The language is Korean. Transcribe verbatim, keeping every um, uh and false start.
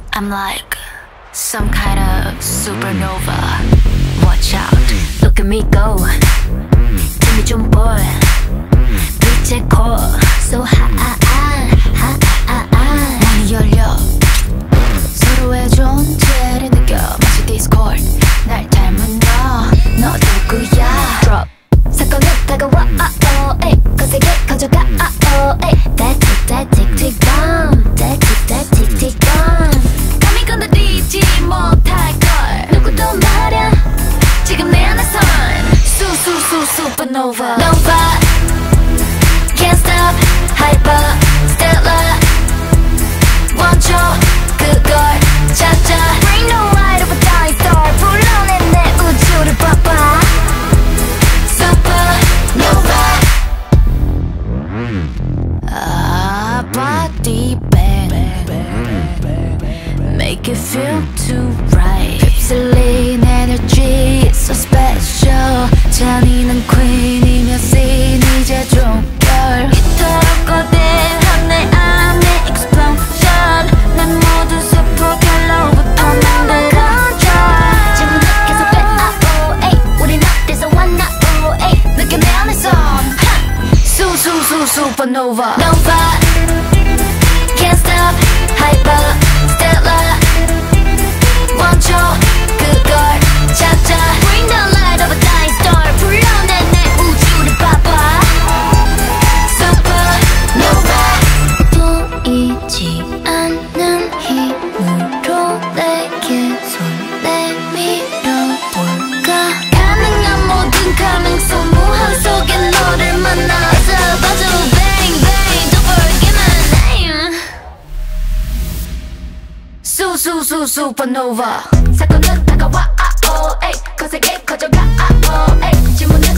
I'm like some kind of supernova. Watch out, look at me go. 힘이 좀 보여. 빛의 core so hot. 문이 열려. 서로의 존재를 느껴. 마치 Discord. 날 닮은 너, 너 누구야? Drop. 사건은 다가와. Oh, ay. 거세게 커져가. Oh, ay. That tick, that tick, tick bomb. That tick, that tick, tick bomb. 감히 건드리지 못할걸. 누구도 말야. 지금 내 안에선 수수수 supernova. Nova. Can't stop. Hyper. Stellar. 멈춰. 그걸 찾아. Bring the light of a dying star. 불러내 내 우주를 봐봐. Supernova. Ah, body bang. Make it feel too right. 휩쓸린 energy so special. 잔인한 queen이며 scene 이제 종결. 이토록 거대한 내 안의 explosion. 내 모든 세포 결로부터 만든 control. 지금 계속 돼. Oh, ay. 우린 어디서 왔나? Oh, ay. 느껴 내 안에선 수수수 supernova. Nova. Can't stop. Hyper. Stellar. 멈춰. 그걸 찾아. Bring the light of a dying star. 불러내 내 우주를 봐봐. Supernova. 보이지 않는 힘으로 내게 손 내밀어볼까. 가능한 모든 가능성 무한 속에 너를 만나서 봐줘. Bang bang don't forget my name. 수수수 supernova. 사건은 다가와. Oh, ay. 거세게 커져가. Oh, ay. 질문은